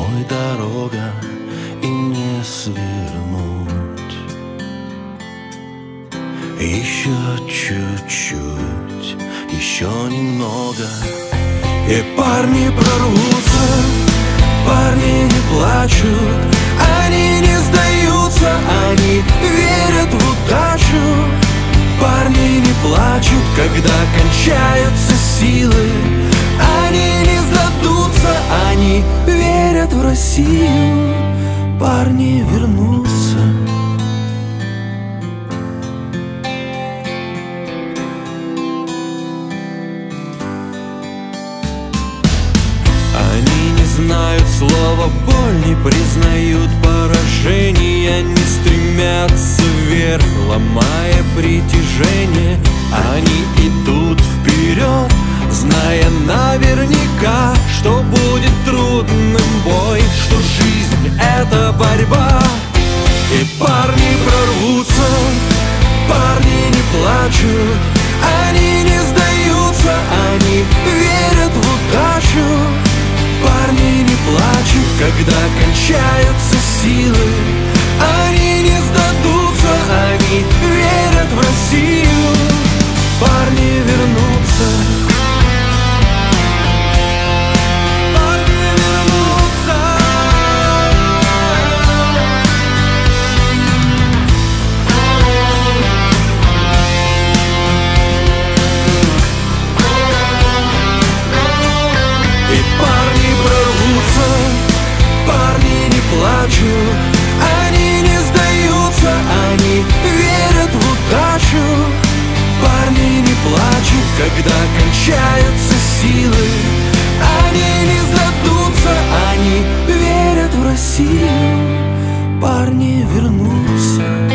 домой дорога, и не свернуть. Еще чуть-чуть, еще немного, и парни прорвутся. Парни не плачут, они не сдаются, они верят в удачу. Парни не плачут, когда кончаются силы, они не сдадутся, они верят в Россию. Парни вернутся. Они не знают слова боль, не признают поражения, не стремятся вверх, ломая притяжение. Они идут вперед, зная наверняка, что будет трудным бой, что жизнь — это борьба. И парни прорвутся, парни не плачут, они не сдаются, они верят в удачу. Парни не плачут, когда кончаются силы, они не сдадутся, они верят в Россию. Парни вернутся. Парни вернутся. И парни прорвутся, парни не плачут, они не сдаются, они верят в удачу. Парни не плачут, когда кончаются силы, они не сдадутся, они верят в Россию. Парни вернутся.